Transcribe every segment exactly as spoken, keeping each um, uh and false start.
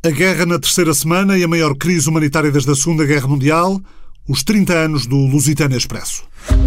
A guerra na terceira semana e a maior crise humanitária desde a Segunda Guerra Mundial, os trinta anos do Lusitânia Expresso.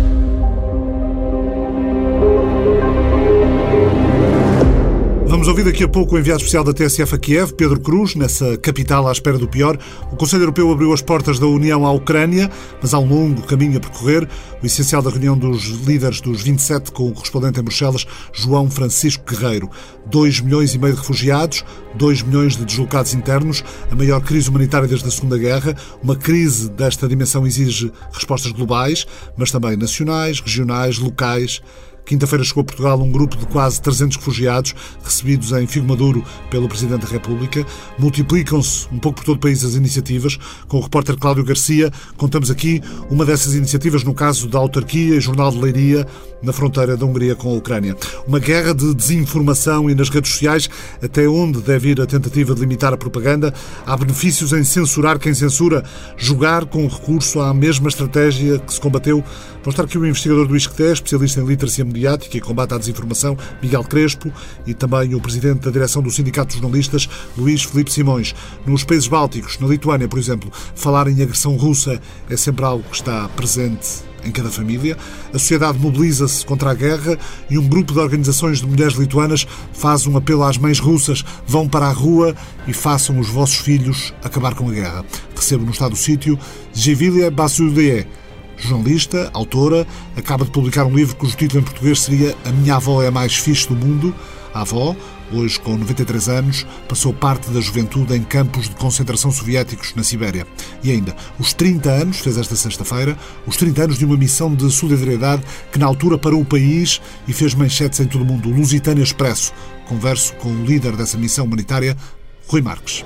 Vamos ouvir daqui a pouco o enviado especial da T S F a Kiev, Pedro Cruz, nessa capital à espera do pior. O Conselho Europeu abriu as portas da União à Ucrânia, mas há um longo caminho a percorrer. O essencial da reunião dos líderes dos vinte e sete com o correspondente em Bruxelas, João Francisco Guerreiro. dois milhões e meio de refugiados, dois milhões de deslocados internos, a maior crise humanitária desde a Segunda Guerra. Uma crise desta dimensão exige respostas globais, mas também nacionais, regionais, locais. Quinta-feira chegou a Portugal um grupo de quase trezentos refugiados recebidos em Figo Maduro pelo Presidente da República. Multiplicam-se um pouco por todo o país as iniciativas. Com o repórter Cláudio Garcia, contamos aqui uma dessas iniciativas no caso da autarquia e Jornal de Leiria, na fronteira da Hungria com a Ucrânia. Uma guerra de desinformação e nas redes sociais, até onde deve ir a tentativa de limitar a propaganda. Há benefícios em censurar quem censura, jogar com recurso à mesma estratégia que se combateu. Vão estar aqui o investigador do ISCTE, especialista em literacia mediática e combate à desinformação, Miguel Crespo, e também o presidente da direção do Sindicato de Jornalistas, Luís Filipe Simões. Nos países bálticos, na Lituânia, por exemplo, falar em agressão russa é sempre algo que está presente em cada família. A sociedade mobiliza-se contra a guerra e um grupo de organizações de mulheres lituanas faz um apelo às mães russas: vão para a rua e façam os vossos filhos acabar com a guerra. Recebo no estado do sítio Jivilia Basulie, jornalista, autora, acaba de publicar um livro cujo título em português seria A Minha Avó é a Mais Fixe do Mundo. A avó, hoje com noventa e três anos, passou parte da juventude em campos de concentração soviéticos na Sibéria. E ainda, os trinta anos, fez esta sexta-feira, os trinta anos de uma missão de solidariedade que na altura parou o país e fez manchetes em todo o mundo. O Lusitânia Expresso. Converso com o líder dessa missão humanitária, Rui Marques.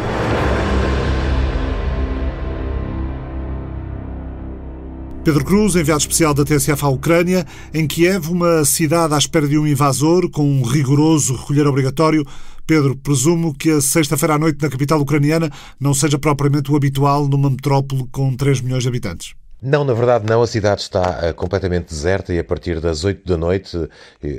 Pedro Cruz, enviado especial da T S F à Ucrânia, em Kiev, uma cidade à espera de um invasor, com um rigoroso recolher obrigatório. Pedro, presumo que a sexta-feira à noite na capital ucraniana não seja propriamente o habitual numa metrópole com três milhões de habitantes. Não, na verdade não, a cidade está uh, completamente deserta e a partir das oito da noite uh,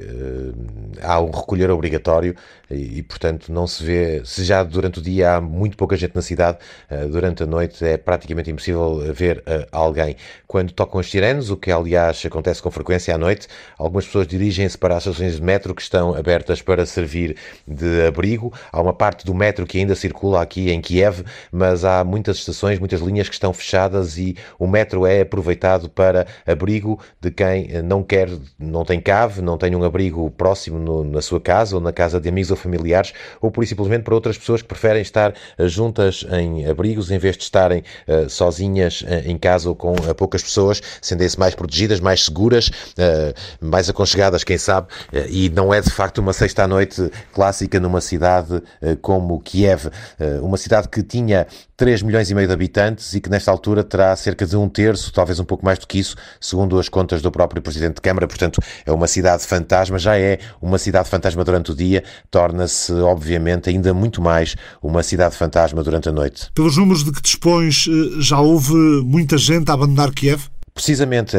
há um recolher obrigatório e, e, portanto, não se vê, se já durante o dia há muito pouca gente na cidade, uh, durante a noite é praticamente impossível ver uh, alguém. Quando tocam as sirenes, o que aliás acontece com frequência à noite, algumas pessoas dirigem-se para as estações de metro que estão abertas para servir de abrigo. Há uma parte do metro que ainda circula aqui em Kiev, mas há muitas estações, muitas linhas que estão fechadas e o metro é aproveitado para abrigo de quem não quer, não tem cave, não tem um abrigo próximo no, na sua casa ou na casa de amigos ou familiares, ou por simplesmente para outras pessoas que preferem estar juntas em abrigos em vez de estarem uh, sozinhas uh, em casa ou com uh, poucas pessoas, sentem-se mais protegidas, mais seguras, uh, mais aconchegadas, quem sabe, uh, e não é de facto uma sexta à noite clássica numa cidade uh, como Kiev, uh, uma cidade que tinha três milhões e meio de habitantes e que nesta altura terá cerca de um terço, talvez um pouco mais do que isso, segundo as contas do próprio Presidente de Câmara. Portanto, é uma cidade fantasma, já é uma cidade fantasma durante o dia, torna-se, obviamente, ainda muito mais uma cidade fantasma durante a noite. Pelos números de que dispões, já houve muita gente a abandonar Kiev? Precisamente,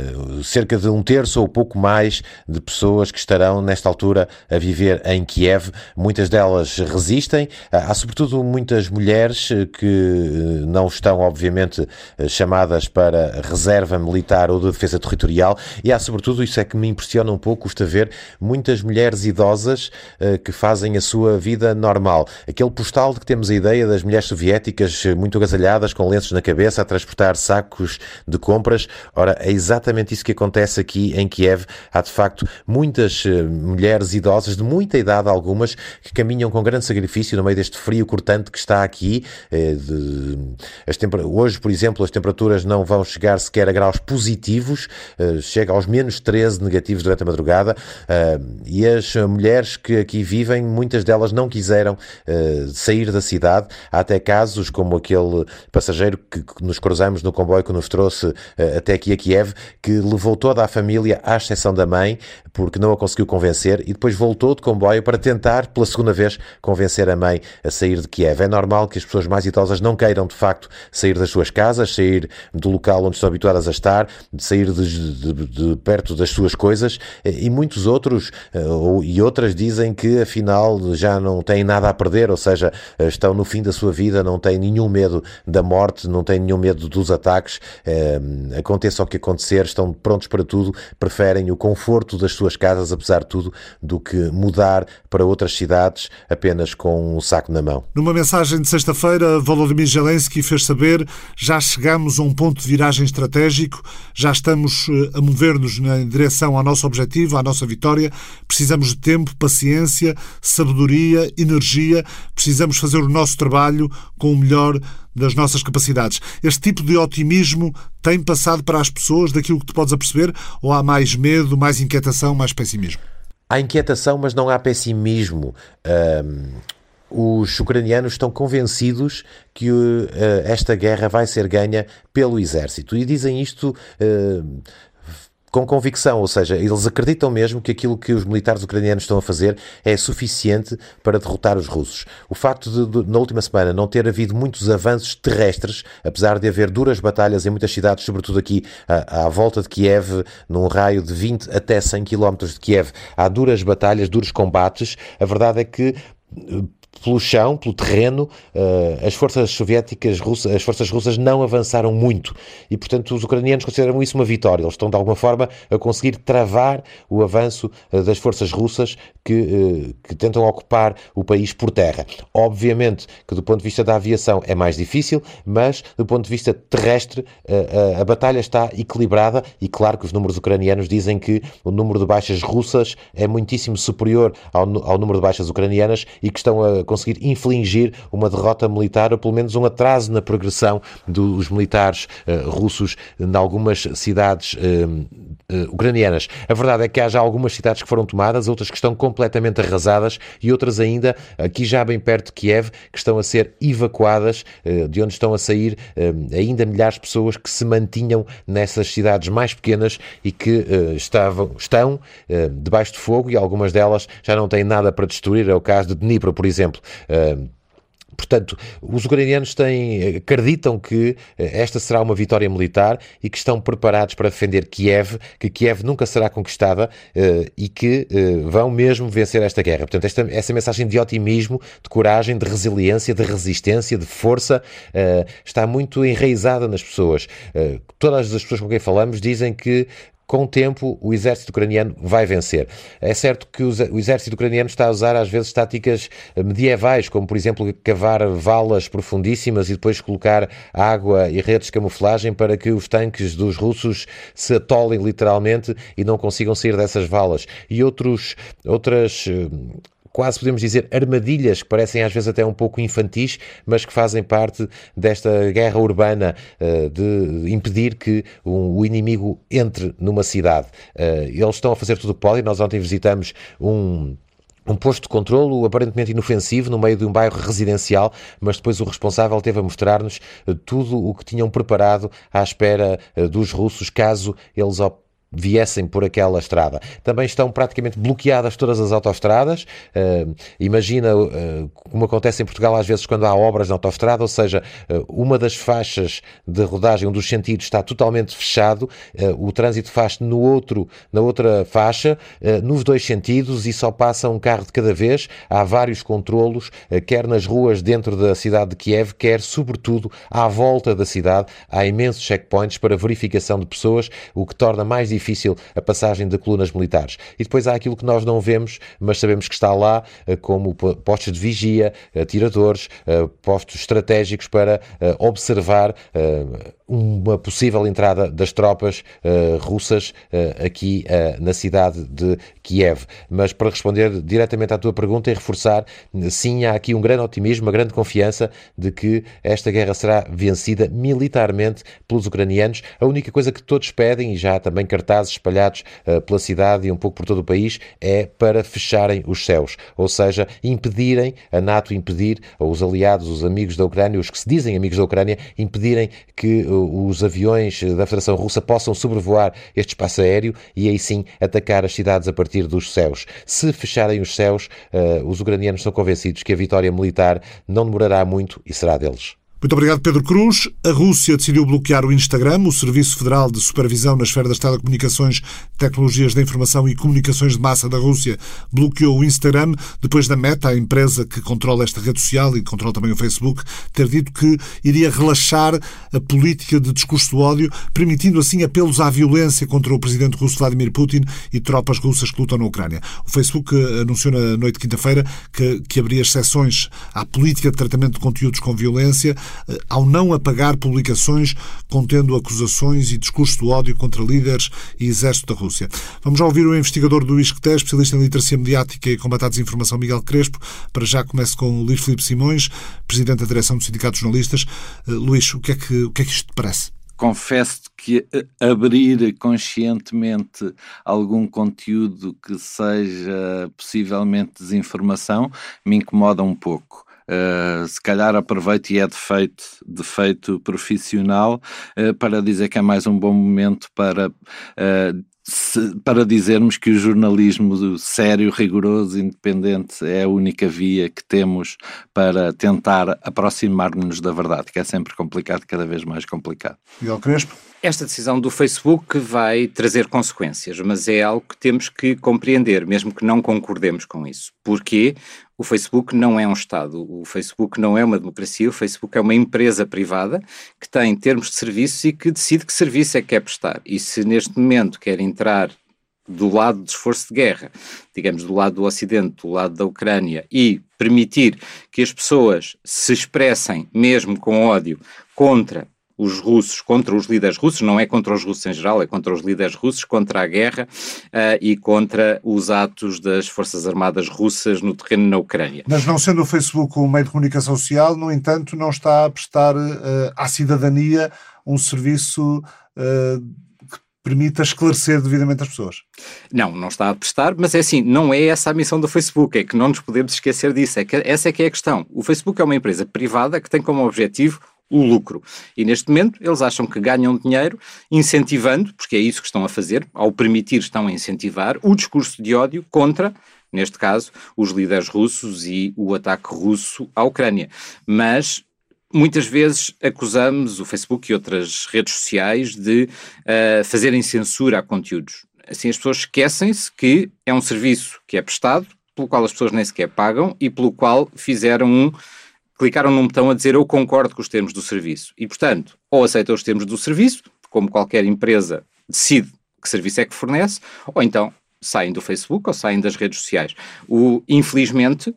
cerca de um terço ou pouco mais de pessoas que estarão nesta altura a viver em Kiev. Muitas delas resistem. Há sobretudo muitas mulheres que não estão, obviamente, chamadas para reserva militar ou de defesa territorial. E há sobretudo, isso é que me impressiona um pouco, custa ver, muitas mulheres idosas que fazem a sua vida normal. Aquele postal de que temos a ideia das mulheres soviéticas muito agasalhadas, com lenços na cabeça, a transportar sacos de compras. Ora, é exatamente isso que acontece aqui em Kiev. Há, de facto, muitas uh, mulheres idosas, de muita idade algumas, que caminham com grande sacrifício no meio deste frio cortante que está aqui. Uh, de, as temper... Hoje, por exemplo, as temperaturas não vão chegar sequer a graus positivos, uh, chega aos menos treze negativos durante a madrugada, uh, e as mulheres que aqui vivem, muitas delas não quiseram uh, sair da cidade. Há até casos como aquele passageiro que, que nos cruzamos no comboio que nos trouxe uh, até aqui a Kiev, que levou toda a família, à exceção da mãe, porque não a conseguiu convencer, e depois voltou de comboio para tentar, pela segunda vez, convencer a mãe a sair de Kiev. É normal que as pessoas mais idosas não queiram, de facto, sair das suas casas, sair do local onde estão habituadas a estar, de sair de, de, de perto das suas coisas, e muitos outros uh, e outras dizem que, afinal, já não têm nada a perder, ou seja, estão no fim da sua vida, não têm nenhum medo da morte, não têm nenhum medo dos ataques, uh, aconteça o que acontecer, estão prontos para tudo, preferem o conforto das suas casas, apesar de tudo, do que mudar para outras cidades apenas com um saco na mão. Numa mensagem de sexta-feira, Volodymyr Zelensky fez saber: já chegamos a um ponto de viragem estratégico, já estamos a mover-nos na direção ao nosso objetivo, à nossa vitória. Precisamos de tempo, paciência, sabedoria, energia. Precisamos fazer o nosso trabalho com o melhor das nossas capacidades. Este tipo de otimismo tem passado para as pessoas, daquilo que tu podes aperceber, ou há mais medo, mais inquietação, mais pessimismo? Há inquietação, mas não há pessimismo. Um... Os ucranianos estão convencidos que uh, esta guerra vai ser ganha pelo exército, e dizem isto uh, com convicção, ou seja, eles acreditam mesmo que aquilo que os militares ucranianos estão a fazer é suficiente para derrotar os russos. O facto de, de, na última semana, não ter havido muitos avanços terrestres, apesar de haver duras batalhas em muitas cidades, sobretudo aqui à, à volta de Kiev, num raio de vinte até cem quilómetros de Kiev, há duras batalhas, duros combates. A verdade é que pelo chão, pelo terreno, as forças soviéticas, russas, as forças russas não avançaram muito, e portanto os ucranianos consideram isso uma vitória. Eles estão de alguma forma a conseguir travar o avanço das forças russas que, que tentam ocupar o país por terra. Obviamente que do ponto de vista da aviação é mais difícil, mas do ponto de vista terrestre a, a, a batalha está equilibrada, e claro que os números ucranianos dizem que o número de baixas russas é muitíssimo superior ao, ao número de baixas ucranianas, e que estão a conseguir infligir uma derrota militar, ou pelo menos um atraso na progressão dos militares uh, russos em algumas cidades uh, uh, ucranianas. A verdade é que há já algumas cidades que foram tomadas, outras que estão completamente arrasadas, e outras ainda, aqui já bem perto de Kiev, que estão a ser evacuadas, uh, de onde estão a sair uh, ainda milhares de pessoas que se mantinham nessas cidades mais pequenas e que uh, estavam, estão uh, debaixo de fogo, e algumas delas já não têm nada para destruir. É o caso de Dnipro, por exemplo. Uh, Portanto, os ucranianos têm, acreditam que esta será uma vitória militar, e que estão preparados para defender Kiev, que Kiev nunca será conquistada, uh, e que uh, vão mesmo vencer esta guerra. Portanto, esta, essa mensagem de otimismo, de coragem, de resiliência, de resistência, de força, uh, está muito enraizada nas pessoas. Uh, todas as pessoas com quem falamos dizem que com o tempo o exército ucraniano vai vencer. É certo que o exército ucraniano está a usar às vezes táticas medievais, como por exemplo cavar valas profundíssimas e depois colocar água e redes de camuflagem para que os tanques dos russos se atolem literalmente e não consigam sair dessas valas. E outros, outras... quase podemos dizer armadilhas, que parecem às vezes até um pouco infantis, mas que fazem parte desta guerra urbana, uh, de impedir que um, o inimigo entre numa cidade. Uh, eles estão a fazer tudo o que podem. Nós ontem visitamos um... um posto de controlo aparentemente inofensivo no meio de um bairro residencial, mas depois o responsável teve a mostrar-nos tudo o que tinham preparado à espera dos russos caso eles optem viessem por aquela estrada. Também estão praticamente bloqueadas todas as autoestradas. Uh, imagina, uh, como acontece em Portugal às vezes quando há obras na autoestrada, ou seja, uh, uma das faixas de rodagem, um dos sentidos está totalmente fechado, uh, o trânsito faz no outro, na outra faixa, uh, nos dois sentidos, e só passa um carro de cada vez. Há vários controlos, uh, quer nas ruas dentro da cidade de Kiev, quer sobretudo à volta da cidade. Há imensos checkpoints para verificação de pessoas, o que torna mais difícil difícil a passagem de colunas militares. E depois há aquilo que nós não vemos, mas sabemos que está lá, como postos de vigia, atiradores, postos estratégicos para observar uma possível entrada das tropas russas aqui na cidade de Kiev. Mas para responder diretamente à tua pergunta e reforçar, sim, há aqui um grande otimismo, uma grande confiança de que esta guerra será vencida militarmente pelos ucranianos. A única coisa que todos pedem, e já há também cartazes espalhados uh, pela cidade e um pouco por todo o país, é para fecharem os céus, ou seja, impedirem, a NATO impedir, ou os aliados, os amigos da Ucrânia, os que se dizem amigos da Ucrânia, impedirem que uh, os aviões da Federação Russa possam sobrevoar este espaço aéreo e aí sim atacar as cidades a partir dos céus. Se fecharem os céus, os ucranianos são convencidos que a vitória militar não demorará muito e será deles. Muito obrigado, Pedro Cruz. A Rússia decidiu bloquear o Instagram, o Serviço Federal de Supervisão na Esfera das Telecomunicações, Tecnologias da Informação e Comunicações de Massa da Rússia, bloqueou o Instagram depois da Meta, a empresa que controla esta rede social e controla também o Facebook, ter dito que iria relaxar a política de discurso do ódio, permitindo assim apelos à violência contra o presidente russo Vladimir Putin e tropas russas que lutam na Ucrânia. O Facebook anunciou na noite de quinta-feira que, que abria exceções à política de tratamento de conteúdos com violência, ao não apagar publicações contendo acusações e discurso do ódio contra líderes e exército da Rússia. Vamos já ouvir o investigador do ISCTE, especialista em literacia mediática e combate à desinformação, Miguel Crespo. Para já começo com o Luís Filipe Simões, presidente da direção do Sindicato de Jornalistas. Uh, Luís, o que, é que, o que é que isto te parece? Confesso que abrir conscientemente algum conteúdo que seja possivelmente desinformação me incomoda um pouco. Uh, se calhar aproveito e é defeito, defeito profissional uh, para dizer que é mais um bom momento para, uh, se, para dizermos que o jornalismo sério, rigoroso, independente é a única via que temos para tentar aproximar-nos da verdade, que é sempre complicado, cada vez mais complicado. Miguel Crespo? Esta decisão do Facebook vai trazer consequências, mas é algo que temos que compreender, mesmo que não concordemos com isso. Porquê? O Facebook não é um Estado, o Facebook não é uma democracia, o Facebook é uma empresa privada que tem termos de serviços e que decide que serviço é que quer prestar. E se neste momento quer entrar do lado do esforço de guerra, digamos do lado do Ocidente, do lado da Ucrânia, e permitir que as pessoas se expressem, mesmo com ódio, contra os russos, contra os líderes russos, não é contra os russos em geral, é contra os líderes russos, contra a guerra uh, e contra os atos das Forças Armadas russas no terreno na Ucrânia. Mas não sendo o Facebook um meio de comunicação social, no entanto, não está a prestar uh, à cidadania um serviço uh, que permita esclarecer devidamente as pessoas. Não, não está a prestar, mas é assim, não é essa a missão do Facebook, é que não nos podemos esquecer disso, é que essa é que é a questão. O Facebook é uma empresa privada que tem como objetivo o lucro. E neste momento eles acham que ganham dinheiro incentivando, porque é isso que estão a fazer, ao permitir estão a incentivar o discurso de ódio contra, neste caso, os líderes russos e o ataque russo à Ucrânia. Mas muitas vezes acusamos o Facebook e outras redes sociais de uh, fazerem censura a conteúdos. Assim as pessoas esquecem-se que é um serviço que é prestado, pelo qual as pessoas nem sequer pagam e pelo qual fizeram um clicaram num botão a dizer eu concordo com os termos do serviço. E, portanto, ou aceitam os termos do serviço, como qualquer empresa decide que serviço é que fornece, ou então saem do Facebook ou saem das redes sociais. O, infelizmente, uh,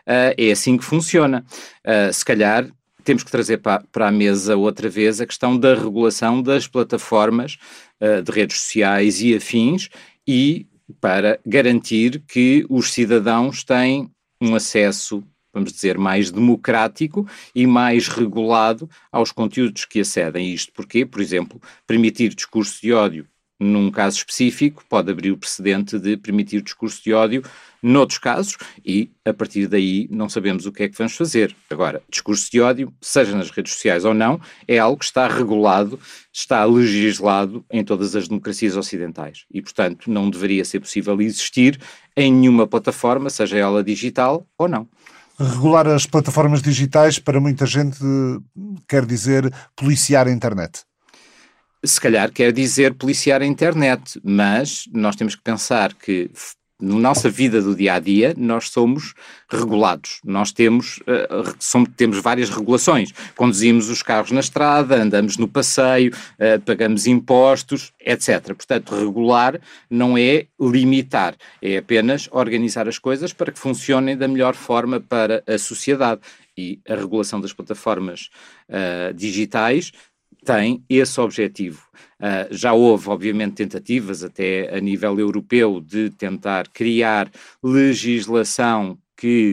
é assim que funciona. Uh, se calhar temos que trazer para, para a mesa outra vez a questão da regulação das plataformas uh, de redes sociais e afins e para garantir que os cidadãos têm um acesso, vamos dizer, mais democrático e mais regulado aos conteúdos que acedem. Isto porque, por exemplo, permitir discurso de ódio num caso específico pode abrir o precedente de permitir discurso de ódio noutros casos e, a partir daí, não sabemos o que é que vamos fazer. Agora, discurso de ódio, seja nas redes sociais ou não, é algo que está regulado, está legislado em todas as democracias ocidentais e, portanto, não deveria ser possível existir em nenhuma plataforma, seja ela digital ou não. Regular as plataformas digitais, para muita gente, quer dizer policiar a internet. Se calhar quer dizer policiar a internet, mas nós temos que pensar que na nossa vida do dia-a-dia nós somos regulados, nós temos, uh, somos, temos várias regulações, conduzimos os carros na estrada, andamos no passeio, uh, pagamos impostos, etcétera. Portanto, regular não é limitar, é apenas organizar as coisas para que funcionem da melhor forma para a sociedade. E a regulação das plataformas uh, digitais tem esse objetivo. Uh, já houve, obviamente, tentativas até a nível europeu de tentar criar legislação que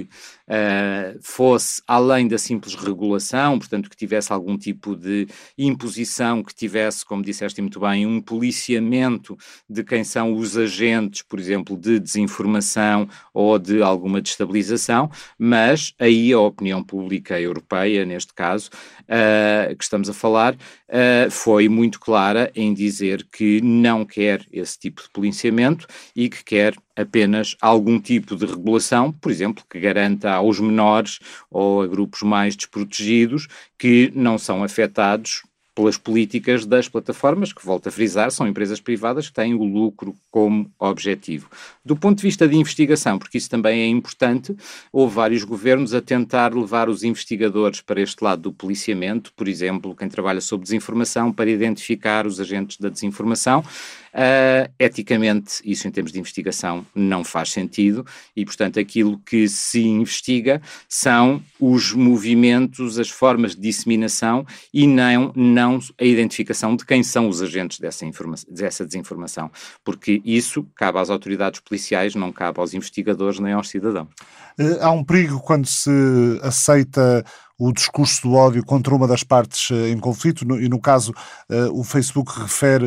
uh, fosse além da simples regulação, portanto que tivesse algum tipo de imposição, que tivesse, como disseste muito bem, um policiamento de quem são os agentes, por exemplo, de desinformação ou de alguma destabilização, mas aí a opinião pública europeia, neste caso, uh, que estamos a falar, uh, foi muito clara em dizer que não quer esse tipo de policiamento e que quer apenas algum tipo de regulação, por exemplo, que garanta aos menores ou a grupos mais desprotegidos que não são afetados pelas políticas das plataformas, que, volto a frisar, são empresas privadas que têm o lucro como objetivo. Do ponto de vista de investigação, porque isso também é importante, houve vários governos a tentar levar os investigadores para este lado do policiamento, por exemplo, quem trabalha sobre desinformação, para identificar os agentes da desinformação. Uh, eticamente, isso em termos de investigação não faz sentido e, portanto, aquilo que se investiga são os movimentos, as formas de disseminação e não, não a identificação de quem são os agentes dessa, informa- dessa desinformação, porque isso cabe às autoridades policiais, não cabe aos investigadores nem aos cidadãos. Uh, há um perigo quando se aceita o discurso do ódio contra uma das partes uh, em conflito, no, e no caso uh, o Facebook refere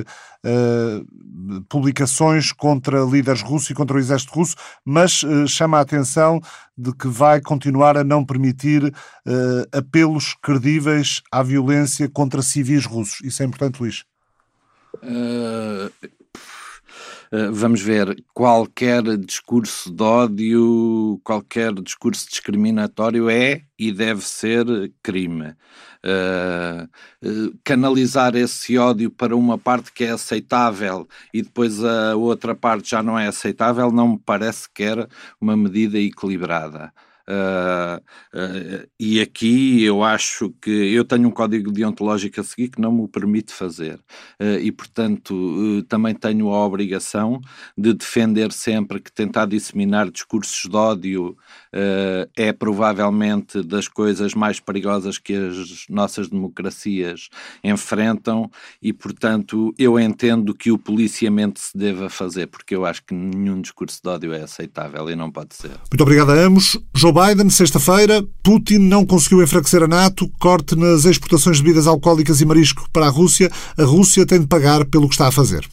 uh, publicações contra líderes russos e contra o exército russo, mas uh, chama a atenção de que vai continuar a não permitir uh, apelos credíveis à violência contra civis russos. Isso é importante, Luís? Uh... Vamos ver, qualquer discurso de ódio, qualquer discurso discriminatório é e deve ser crime. Uh, uh, canalizar esse ódio para uma parte que é aceitável e depois a outra parte já não é aceitável não me parece que era uma medida equilibrada. Uh, uh, e aqui eu acho que eu tenho um código deontológico a seguir que não me o permite fazer uh, e portanto uh, também tenho a obrigação de defender sempre que tentar disseminar discursos de ódio uh, é provavelmente das coisas mais perigosas que as nossas democracias enfrentam e portanto eu entendo que o policiamento se deva fazer, porque eu acho que nenhum discurso de ódio é aceitável e não pode ser. Muito obrigado a ambos. Joe Biden, sexta-feira, Putin não conseguiu enfraquecer a NATO, corte nas exportações de bebidas alcoólicas e marisco para a Rússia. A Rússia tem de pagar pelo que está a fazer.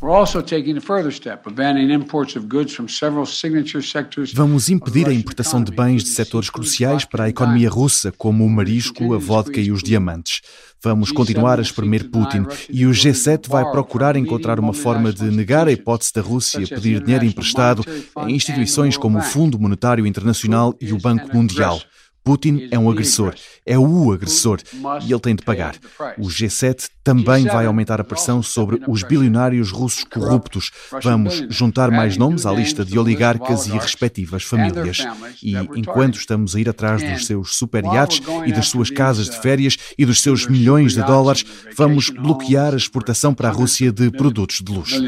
Vamos impedir a importação de bens de setores cruciais para a economia russa, como o marisco, a vodka e os diamantes. Vamos continuar a espremer Putin e o G sete vai procurar encontrar uma forma de negar a hipótese da Rússia pedir dinheiro emprestado a instituições como o Fundo Monetário Internacional e o Banco Mundial. Putin é um agressor, é o agressor, e ele tem de pagar. O G sete também vai aumentar a pressão sobre os bilionários russos corruptos. Vamos juntar mais nomes à lista de oligarcas e respectivas famílias. E enquanto estamos a ir atrás dos seus super-iates e das suas casas de férias e dos seus milhões de dólares, vamos bloquear a exportação para a Rússia de produtos de luxo.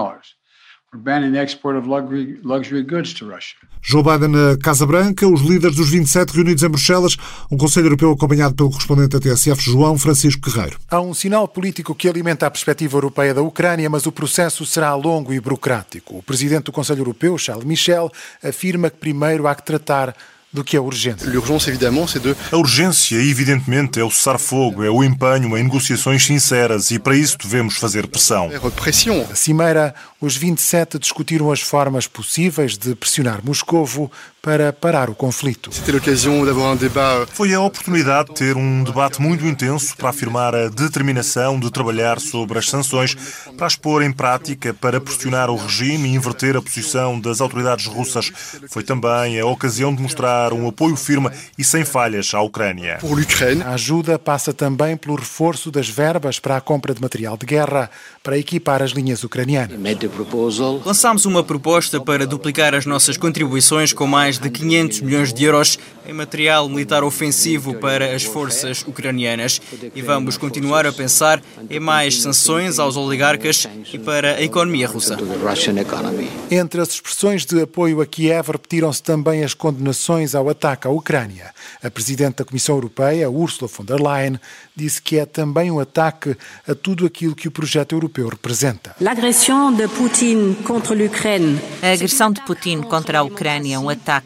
Joe Biden na Casa Branca, os líderes dos vinte e sete reunidos em Bruxelas, um Conselho Europeu acompanhado pelo correspondente da T S F, João Francisco Guerreiro. Há um sinal político que alimenta a perspectiva europeia da Ucrânia, mas o processo será longo e burocrático. O presidente do Conselho Europeu, Charles Michel, afirma que primeiro há que tratar do que é urgente. A urgência, evidentemente, é o cessar-fogo, é o empenho em negociações sinceras e para isso devemos fazer pressão. Na Cimeira, os vinte e sete discutiram as formas possíveis de pressionar Moscovo para parar o conflito. Foi a oportunidade de ter um debate muito intenso para afirmar a determinação de trabalhar sobre as sanções, para as pôr em prática, para pressionar o regime e inverter a posição das autoridades russas. Foi também a ocasião de mostrar um apoio firme e sem falhas à Ucrânia. A ajuda passa também pelo reforço das verbas para a compra de material de guerra para equipar as linhas ucranianas. Lançámos uma proposta para duplicar as nossas contribuições com mais de quinhentos milhões de euros em material militar ofensivo para as forças ucranianas e vamos continuar a pensar em mais sanções aos oligarcas e para a economia russa. Entre as expressões de apoio a Kiev repetiram-se também as condenações ao ataque à Ucrânia. A Presidente da Comissão Europeia, Ursula von der Leyen, disse que é também um ataque a tudo aquilo que o projeto europeu representa. A agressão de Putin contra a Ucrânia é um ataque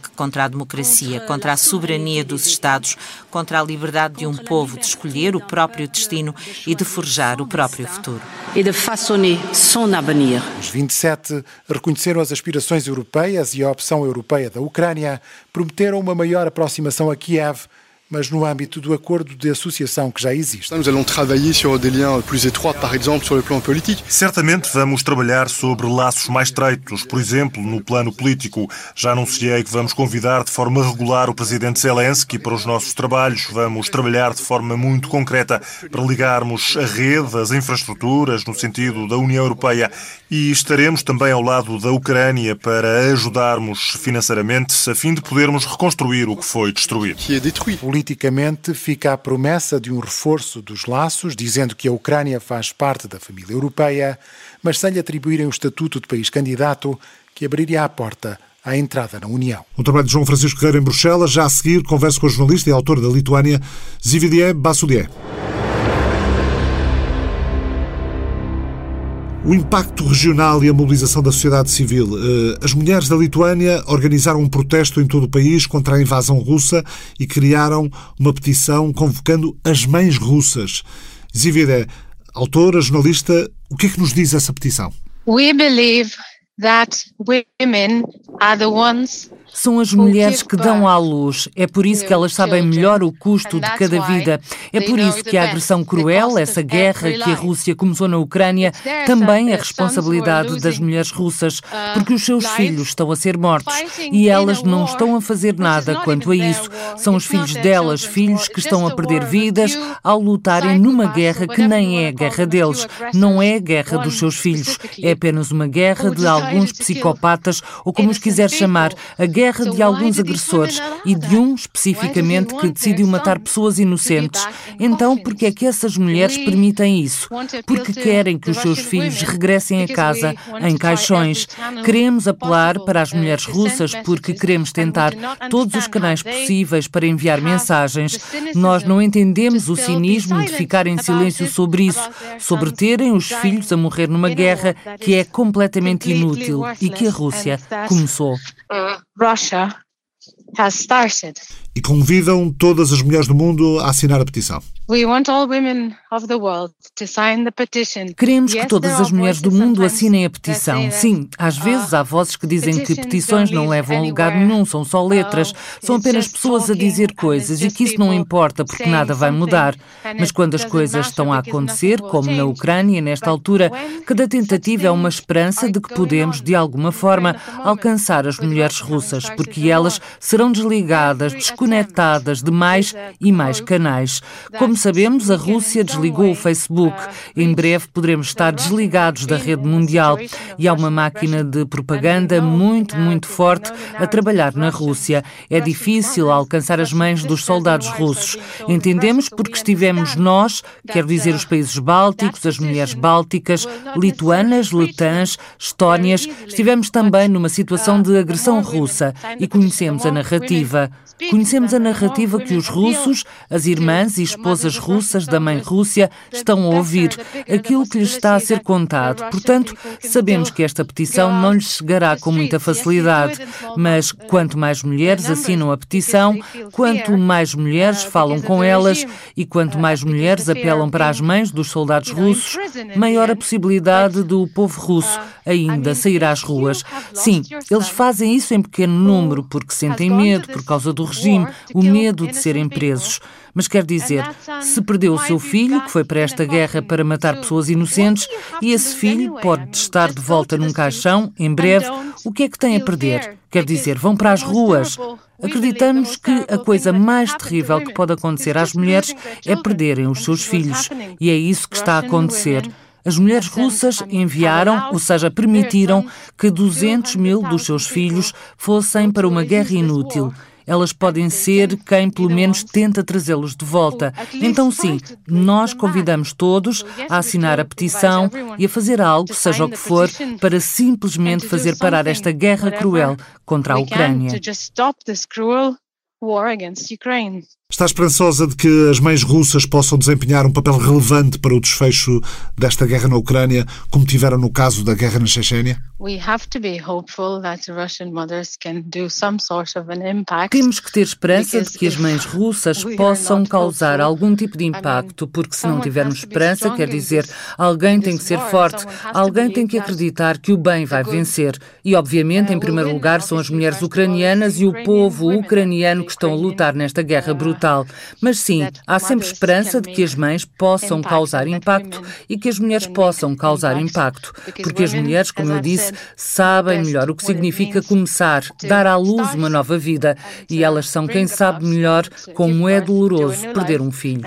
ataque contra a democracia, contra a soberania dos Estados, contra a liberdade de um povo de escolher o próprio destino e de forjar o próprio futuro. E de façonner son avenir. Os vinte e sete reconheceram as aspirações europeias e a opção europeia da Ucrânia, prometeram uma maior aproximação a Kiev, mas no âmbito do acordo de associação que já existe. Nous allons travailler sur des liens plus étroits, par exemple, sur le plan politique. Certamente vamos trabalhar sobre laços mais estreitos, por exemplo, no plano político. Já anunciei que vamos convidar de forma regular o presidente Zelensky para os nossos trabalhos. Vamos trabalhar de forma muito concreta para ligarmos a rede, as infraestruturas, no sentido da União Europeia. E estaremos também ao lado da Ucrânia para ajudarmos financeiramente, a fim de podermos reconstruir o que foi destruído. Politicamente, fica a promessa de um reforço dos laços, dizendo que a Ucrânia faz parte da família europeia, mas sem lhe atribuírem o estatuto de país candidato, que abriria a porta à entrada na União. O trabalho de João Francisco Guerreiro em Bruxelas. Já a seguir, converso com a jornalista e autora da Lituânia, Živilė Basudiė. O impacto regional e a mobilização da sociedade civil. As mulheres da Lituânia organizaram um protesto em todo o país contra a invasão russa e criaram uma petição convocando as mães russas. Živilė, autora, jornalista, o que é que nos diz essa petição? We believe that women are the ones. São as mulheres que dão à luz. É por isso que elas sabem melhor o custo de cada vida. É por isso que a agressão cruel, essa guerra que a Rússia começou na Ucrânia, também é responsabilidade das mulheres russas, porque os seus filhos estão a ser mortos e elas não estão a fazer nada quanto a isso. São os filhos delas, filhos que estão a perder vidas ao lutarem numa guerra que nem é a guerra deles. Não é a guerra dos seus filhos. É apenas uma guerra de alguns psicopatas, ou como os quiser chamar, a guerra guerra de alguns agressores e de um, especificamente, que decidiu matar pessoas inocentes. Então, por que é que essas mulheres permitem isso? Porque querem que os seus filhos regressem a casa em caixões. Queremos apelar para as mulheres russas porque queremos tentar todos os canais possíveis para enviar mensagens. Nós não entendemos o cinismo de ficar em silêncio sobre isso, sobre terem os filhos a morrer numa guerra que é completamente inútil e que a Rússia começou. Russia has started. E convidam todas as mulheres do mundo a assinar a petição. We want all women of the world to sign the petition. Queremos que todas as mulheres do mundo assinem a petição. Sim, às vezes há vozes que dizem que petições não levam a lugar nenhum, são só letras, são apenas pessoas a dizer coisas e que isso não importa porque nada vai mudar. Mas quando as coisas estão a acontecer, como na Ucrânia, nesta altura, cada tentativa é uma esperança de que podemos, de alguma forma, alcançar as mulheres russas, porque elas serão desligadas, desconectadas de mais e mais canais. Como sabemos, a Rússia desligou o Facebook. Em breve poderemos estar desligados da rede mundial. E há uma máquina de propaganda muito, muito forte a trabalhar na Rússia. É difícil alcançar as mães dos soldados russos. Entendemos porque estivemos nós, quero dizer os países bálticos, as mulheres bálticas, lituanas, letãs, estónias, estivemos também numa situação de agressão russa e conhecemos a narrativa. Conhecemos a narrativa que os russos, as irmãs e esposas russas da mãe Rússia estão a ouvir, aquilo que lhes está a ser contado. Portanto, sabemos que esta petição não lhes chegará com muita facilidade, mas quanto mais mulheres assinam a petição, quanto mais mulheres falam com elas e quanto mais mulheres apelam para as mães dos soldados russos, maior a possibilidade do povo russo ainda sair às ruas. Sim, eles fazem isso em pequeno número porque sentem medo por causa do regime, o medo de serem presos. Mas quer dizer, se perdeu o seu filho, que foi para esta guerra para matar pessoas inocentes, e esse filho pode estar de volta num caixão, em breve, o que é que tem a perder? Quer dizer, vão para as ruas. Acreditamos que a coisa mais terrível que pode acontecer às mulheres é perderem os seus filhos. E é isso que está a acontecer. As mulheres russas enviaram, ou seja, permitiram que duzentos mil dos seus filhos fossem para uma guerra inútil. Elas podem ser quem pelo menos tenta trazê-los de volta. Então sim, nós convidamos todos a assinar a petição e a fazer algo, seja o que for, para simplesmente fazer parar esta guerra cruel contra a Ucrânia. Está esperançosa de que as mães russas possam desempenhar um papel relevante para o desfecho desta guerra na Ucrânia, como tiveram no caso da guerra na Chechênia? Temos que ter esperança de que as mães russas possam causar algum tipo de impacto, porque se não tivermos esperança, quer dizer, alguém tem que ser forte, alguém tem que acreditar que o bem vai vencer. E, obviamente, em primeiro lugar, são as mulheres ucranianas e o povo ucraniano que estão a lutar nesta guerra brutal. Mas sim, há sempre esperança de que as mães possam causar impacto e que as mulheres possam causar impacto, porque as mulheres, como eu disse, sabem melhor o que significa começar, dar à luz uma nova vida, e elas são quem sabe melhor como é doloroso perder um filho.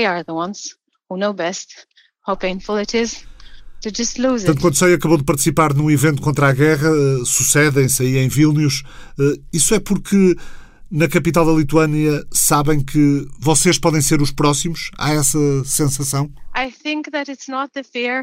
Tanto quanto sei, acabou de participar num evento contra a guerra, sucedem-se aí em Vilnius. Isso é porque na capital da Lituânia sabem que vocês podem ser os próximos? Há essa sensação? I think that it's not the fear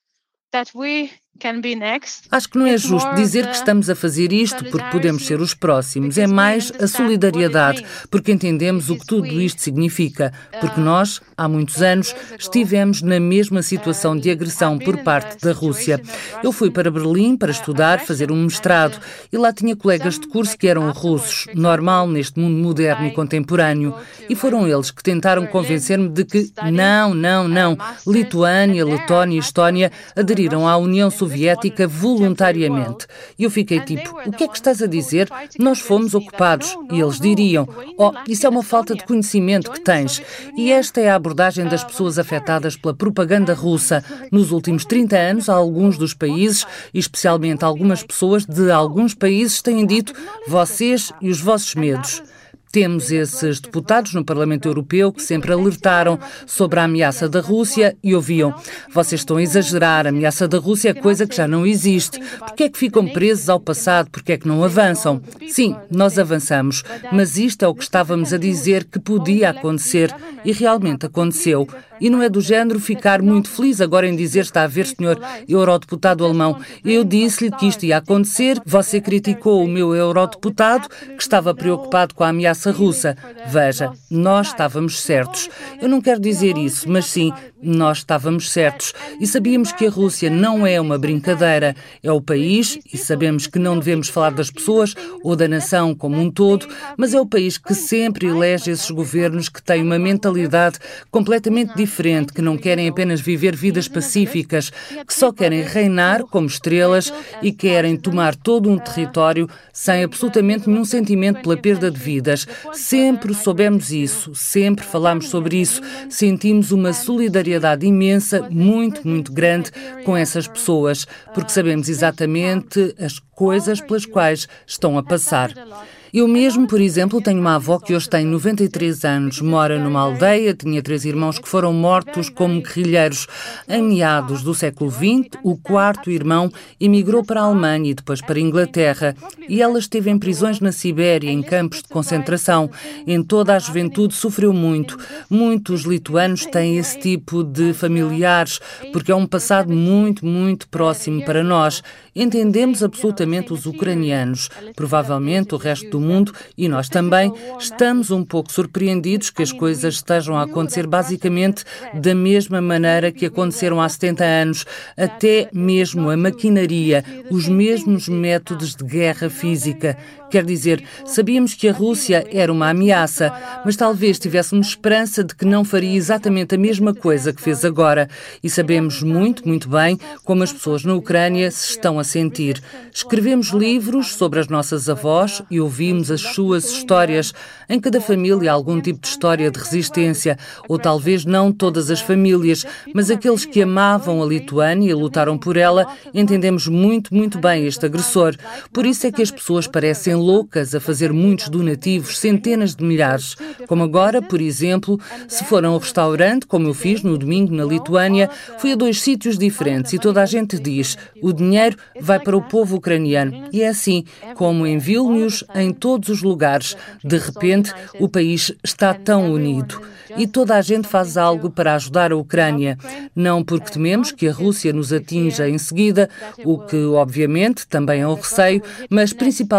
that we can be next. Acho que não é justo dizer que estamos a fazer isto porque podemos ser os próximos. É mais a solidariedade, porque entendemos o que tudo isto significa. Porque nós, há muitos anos, estivemos na mesma situação de agressão por parte da Rússia. Eu fui para Berlim para estudar, fazer um mestrado, e lá tinha colegas de curso que eram russos, normal neste mundo moderno e contemporâneo. E foram eles que tentaram convencer-me de que não, não, não, Lituânia, Letónia e Estónia aderiram à União Soviética Soviética voluntariamente. E eu fiquei tipo, o que é que estás a dizer? Nós fomos ocupados. E eles diriam, oh, isso é uma falta de conhecimento que tens. E esta é a abordagem das pessoas afetadas pela propaganda russa. Nos últimos trinta anos, alguns dos países, e especialmente algumas pessoas de alguns países, têm dito vocês e os vossos medos. Temos esses deputados no Parlamento Europeu que sempre alertaram sobre a ameaça da Rússia e ouviam, vocês estão a exagerar, a ameaça da Rússia é coisa que já não existe. Porquê é que ficam presos ao passado? Porquê é que não avançam? Sim, nós avançamos, mas isto é o que estávamos a dizer que podia acontecer e realmente aconteceu. E não é do género ficar muito feliz agora em dizer, está a ver, senhor eurodeputado alemão, eu disse-lhe que isto ia acontecer, você criticou o meu eurodeputado que estava preocupado com a ameaça russa. Veja, nós estávamos certos. Eu não quero dizer isso, mas sim, nós estávamos certos. E sabíamos que a Rússia não é uma brincadeira, é o país, e sabemos que não devemos falar das pessoas ou da nação como um todo, mas é o país que sempre elege esses governos que têm uma mentalidade completamente diferente. Diferente, que não querem apenas viver vidas pacíficas, que só querem reinar como estrelas e querem tomar todo um território sem absolutamente nenhum sentimento pela perda de vidas. Sempre soubemos isso, sempre falámos sobre isso, sentimos uma solidariedade imensa, muito, muito grande com essas pessoas, porque sabemos exatamente as coisas pelas quais estão a passar. Eu mesmo, por exemplo, tenho uma avó que hoje tem noventa e três anos, mora numa aldeia, tinha três irmãos que foram mortos como guerrilheiros. Em meados do século vinte, o quarto irmão emigrou para a Alemanha e depois para a Inglaterra. E ela esteve em prisões na Sibéria, em campos de concentração. Em toda a juventude sofreu muito. Muitos lituanos têm esse tipo de familiares, porque é um passado muito, muito próximo para nós. Entendemos absolutamente os ucranianos, provavelmente o resto do mundo, e nós também estamos um pouco surpreendidos que as coisas estejam a acontecer basicamente da mesma maneira que aconteceram há setenta anos, até mesmo a maquinaria, os mesmos métodos de guerra física. Quer dizer, sabíamos que a Rússia era uma ameaça, mas talvez tivéssemos esperança de que não faria exatamente a mesma coisa que fez agora. E sabemos muito, muito bem como as pessoas na Ucrânia se estão a sentir. Escrevemos livros sobre as nossas avós e ouvimos as suas histórias. Em cada família há algum tipo de história de resistência, ou talvez não todas as famílias, mas aqueles que amavam a Lituânia e lutaram por ela, entendemos muito, muito bem este agressor. Por isso é que as pessoas parecem loucas a fazer muitos donativos, centenas de milhares. Como agora, por exemplo, se for a um restaurante, como eu fiz no domingo na Lituânia, fui a dois sítios diferentes e toda a gente diz, o dinheiro vai para o povo ucraniano. E é assim, como em Vilnius, em todos os lugares. De repente, o país está tão unido. E toda a gente faz algo para ajudar a Ucrânia. Não porque tememos que a Rússia nos atinja em seguida, o que, obviamente, também é um receio, mas principalmente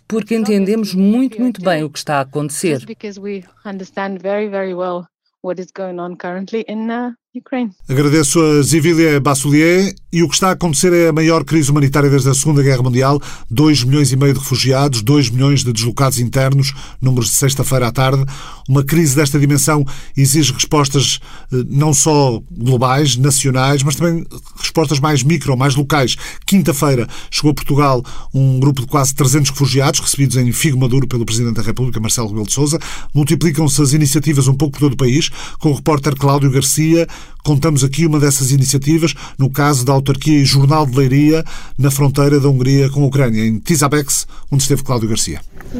porque entendemos muito, muito bem o que está a acontecer. Agradeço a Zivilia Bassoulier. E o que está a acontecer é a maior crise humanitária desde a Segunda Guerra Mundial. dois milhões e meio de refugiados, dois milhões de deslocados internos, números de sexta-feira à tarde. Uma crise desta dimensão exige respostas não só globais, nacionais, mas também respostas mais micro, mais locais. Quinta-feira chegou a Portugal um grupo de quase trezentos refugiados, recebidos em Figo Maduro pelo Presidente da República, Marcelo Rebelo de Sousa. Multiplicam-se as iniciativas um pouco por todo o país. Com o repórter Cláudio Garcia, contamos aqui uma dessas iniciativas, no caso da autarquia e Jornal de Leiria, na fronteira da Hungria com a Ucrânia, em Tisabex, onde esteve Cláudio Garcia.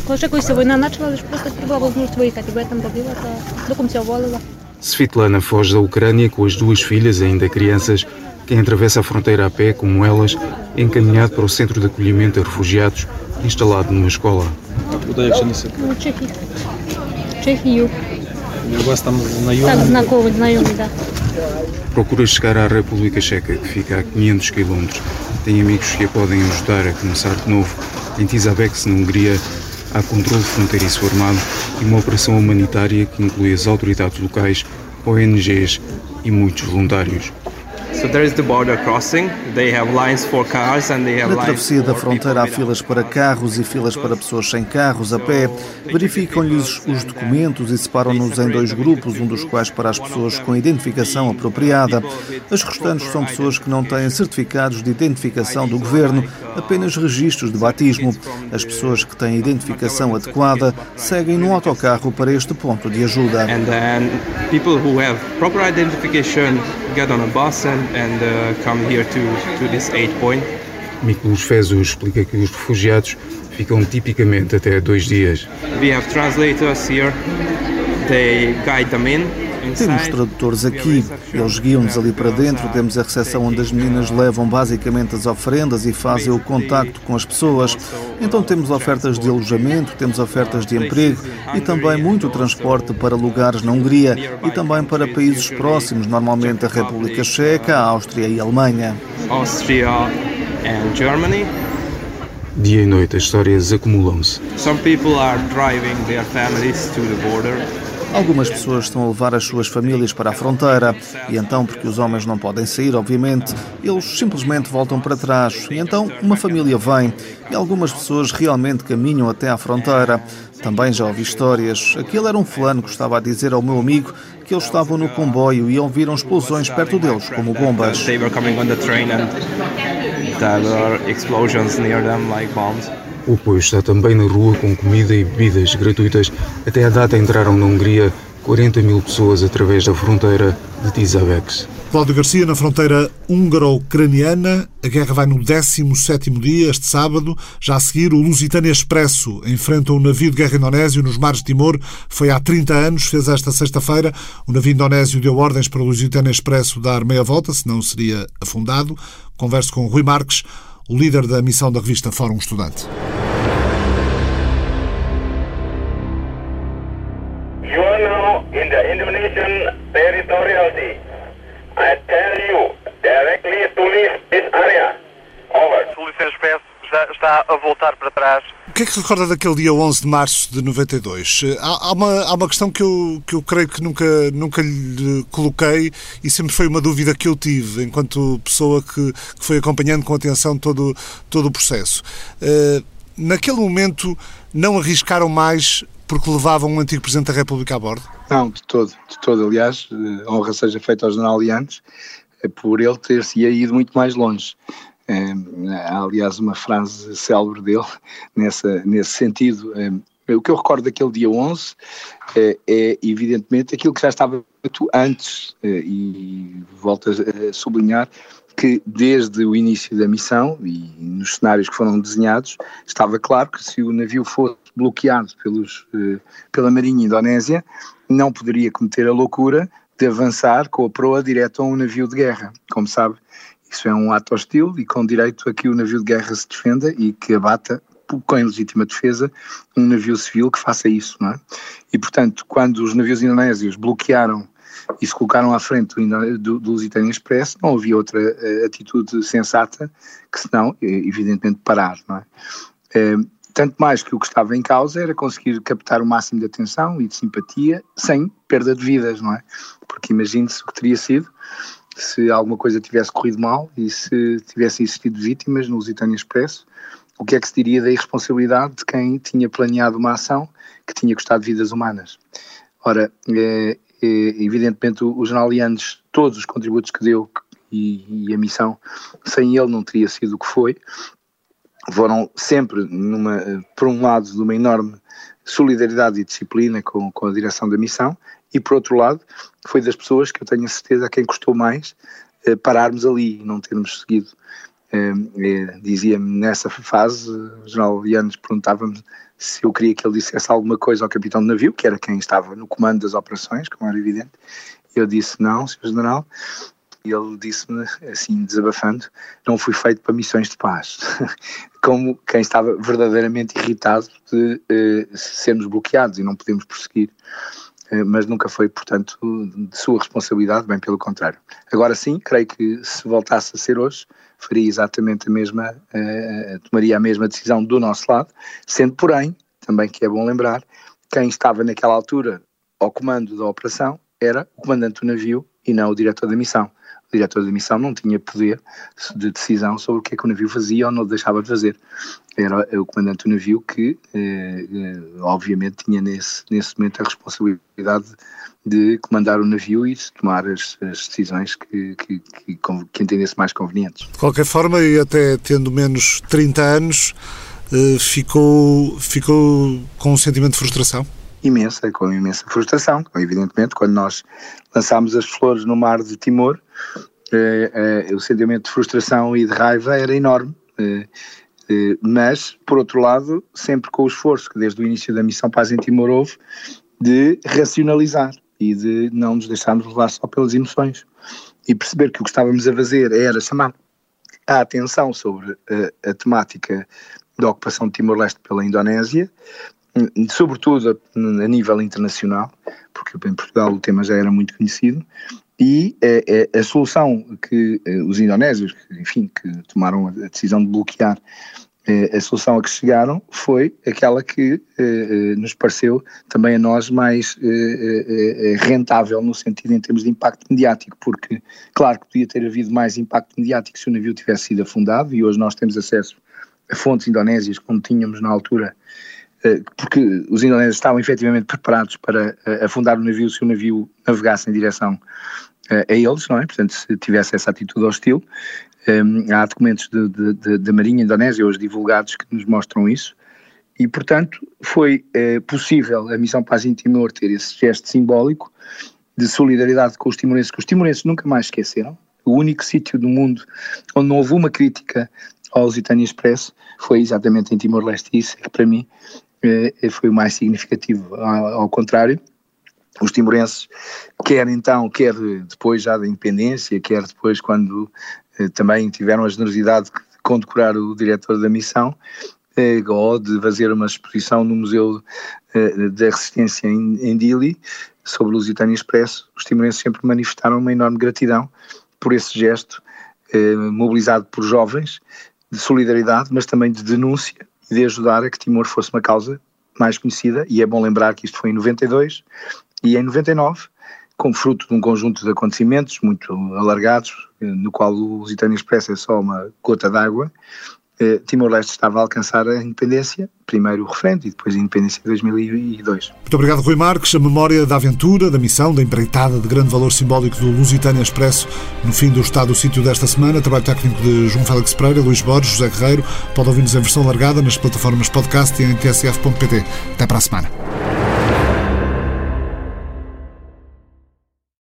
Svitlana foge da Ucrânia com as duas filhas, ainda crianças. Quem atravessa a fronteira a pé, como elas, é encaminhado para o centro de acolhimento a refugiados, instalado numa escola. Procura chegar à República Checa, que fica a quinhentos quilómetros. Tem amigos que a podem ajudar a começar de novo. Em Tisabex, na Hungria, há controle fronteiriço armado e uma operação humanitária que inclui as autoridades locais, O N Gs e muitos voluntários. Na travessia da fronteira há filas para carros e filas para pessoas sem carros, a pé. Verificam-lhes os documentos e separam-nos em dois grupos, um dos quais para as pessoas com identificação apropriada. As restantes são pessoas que não têm certificados de identificação do governo, apenas registros de batismo. As pessoas que têm identificação adequada seguem num autocarro para este ponto de ajuda. And then people who have proper identification get on a bus and and uh, come here to to this aid point. Miklos Fezo explica que os refugiados ficam tipicamente até dois dias. We have translators here. They guide them in. Temos tradutores aqui, eles guiam-nos ali para dentro, temos a recepção onde as meninas levam basicamente as oferendas e fazem o contacto com as pessoas. Então temos ofertas de alojamento, temos ofertas de emprego e também muito transporte para lugares na Hungria e também para países próximos, normalmente a República Checa, a Áustria e a Alemanha. Austria and Germany. Dia e noite as histórias acumulam-se. Some people are driving their families to the border. Algumas pessoas estão a levar as suas famílias para a fronteira e então, porque os homens não podem sair, obviamente, eles simplesmente voltam para trás. E então uma família vem e algumas pessoas realmente caminham até à fronteira. Também já ouvi histórias. Aquele era um fulano que estava a dizer ao meu amigo que eles estavam no comboio e ouviram explosões perto deles, como bombas. They were coming on the train and there were explosions near them like bombs. O apoio está também na rua com comida e bebidas gratuitas. Até à data entraram na Hungria quarenta mil pessoas através da fronteira de Tisabex. Cláudio Garcia, na fronteira húngaro-ucraniana. A guerra vai no décimo sétimo dia, este sábado. Já a seguir, o Lusitânia Expresso enfrenta um navio de guerra indonésio nos mares de Timor. Foi há trinta anos, fez esta sexta-feira. O navio indonésio deu ordens para o Lusitânia Expresso dar meia volta, senão seria afundado. Converso com Rui Marques, o líder da missão da revista Fórum Estudante. You are now in the Indonesian territorial sea. I tell you directly to leave this area. Over. O Lusitânia Expresso já está a voltar para trás. O que é que se recorda daquele dia onze de março de noventa e dois? Há, há, uma, há uma questão que eu, que eu creio que nunca, nunca lhe coloquei e sempre foi uma dúvida que eu tive enquanto pessoa que, que foi acompanhando com atenção todo, todo o processo. Uh, naquele momento não arriscaram mais porque levavam um antigo Presidente da República a bordo? Não, de todo, de todo. Aliás, honra seja feita ao General Lianes por ele ter-se ido muito mais longe. É, há, aliás, uma frase célebre dele nessa, nesse sentido. É, o que eu recordo daquele dia onze é, é, evidentemente, aquilo que já estava feito antes, é, e volto a sublinhar que desde o início da missão e nos cenários que foram desenhados, estava claro que se o navio fosse bloqueado pelos, eh, pela Marinha Indonésia, não poderia cometer a loucura de avançar com a proa direto a um navio de guerra. Como sabe, isso é um ato hostil e com direito a que o navio de guerra se defenda e que abata, com legítima defesa, um navio civil que faça isso, não é? E, portanto, quando os navios indonésios bloquearam e se colocaram à frente do, do, do Lusitânia Expresso, não havia outra uh, atitude sensata que senão, evidentemente, parar, não é? Uh, Tanto mais que o que estava em causa era conseguir captar o máximo de atenção e de simpatia sem perda de vidas, não é? Porque imagine-se o que teria sido se alguma coisa tivesse corrido mal e se tivessem existido vítimas no Lusitânia Expresso. O que é que se diria da irresponsabilidade de quem tinha planeado uma ação que tinha custado vidas humanas? Ora, é, é, evidentemente o, o general Lianes, todos os contributos que deu e, e a missão, sem ele não teria sido o que foi. Foram sempre, numa, por um lado, de uma enorme solidariedade e disciplina com, com a direção da missão, e por outro lado, foi das pessoas que eu tenho a certeza a quem custou mais eh, pararmos ali e não termos seguido. Eh, eh, dizia-me nessa fase, o general Lianes perguntava-me se eu queria que ele dissesse alguma coisa ao capitão do navio, que era quem estava no comando das operações, como era evidente. Eu disse não, senhor general. E ele disse-me, assim, desabafando, não fui feito para missões de paz. Como quem estava verdadeiramente irritado de eh, sermos bloqueados e não podemos prosseguir. Eh, mas nunca foi, portanto, de sua responsabilidade, bem pelo contrário. Agora sim, creio que se voltasse a ser hoje, faria exatamente a mesma, eh, tomaria a mesma decisão do nosso lado, sendo, porém, também que é bom lembrar, quem estava naquela altura ao comando da operação era o comandante do navio e não o diretor da missão. O diretor da missão não tinha poder de decisão sobre o que é que o navio fazia ou não deixava de fazer. Era o comandante do navio que, eh, eh, obviamente, tinha nesse, nesse momento a responsabilidade de comandar o navio e de tomar as, as decisões que, que, que, que entendesse mais convenientes. De qualquer forma, e até tendo menos trinta anos, eh, ficou, ficou com um sentimento de frustração? Imensa, com imensa frustração. Evidentemente, quando nós lançámos as flores no mar de Timor, eh, eh, o sentimento de frustração e de raiva era enorme, eh, eh, mas, por outro lado, sempre com o esforço que desde o início da missão Paz em Timor houve, de racionalizar e de não nos deixarmos levar só pelas emoções e perceber que o que estávamos a fazer era chamar a atenção sobre a, a temática da ocupação de Timor-Leste pela Indonésia, sobretudo a, a nível internacional, porque em Portugal o tema já era muito conhecido, e a, a, a solução que os indonésios, enfim, que tomaram a decisão de bloquear, a solução a que chegaram foi aquela que eh, nos pareceu também a nós mais eh, rentável no sentido em termos de impacto mediático, porque claro que podia ter havido mais impacto mediático se o navio tivesse sido afundado, e hoje nós temos acesso a fontes indonésias como tínhamos na altura, eh, porque os indonésios estavam efetivamente preparados para eh, afundar o navio se o navio navegasse em direção eh, a eles, não é? Portanto, se tivesse essa atitude hostil. Um, há documentos da Marinha Indonésia hoje divulgados que nos mostram isso e, portanto, foi uh, possível a missão Paz em Timor ter esse gesto simbólico de solidariedade com os timorenses, que os timorenses nunca mais esqueceram. O único sítio do mundo onde não houve uma crítica ao Lusitânia Expresso foi exatamente em Timor-Leste. Isso é que, para mim, uh, foi o mais significativo. Ao, ao contrário, os timorenses, quer então, quer depois já da independência, quer depois quando eh, também tiveram a generosidade de condecorar o diretor da missão, eh, ou de fazer uma exposição no Museu eh, da Resistência em, em Dili, sobre o Lusitânia Expresso, os timorenses sempre manifestaram uma enorme gratidão por esse gesto, eh, mobilizado por jovens, de solidariedade, mas também de denúncia e de ajudar a que Timor fosse uma causa mais conhecida, e é bom lembrar que isto foi em noventa e dois, e em noventa e nove, como fruto de um conjunto de acontecimentos muito alargados, no qual o Lusitânia Expresso é só uma gota d'água, eh, Timor-Leste estava a alcançar a independência, primeiro o referendo e depois a independência de dois mil e dois. Muito obrigado, Rui Marques. A memória da aventura, da missão, da empreitada de grande valor simbólico do Lusitânia Expresso no fim do estado do sítio desta semana. Trabalho técnico de João Félix Pereira, Luís Borges, José Guerreiro. Pode ouvir-nos em versão largada nas plataformas podcast e em t s f ponto p t. Até para a semana.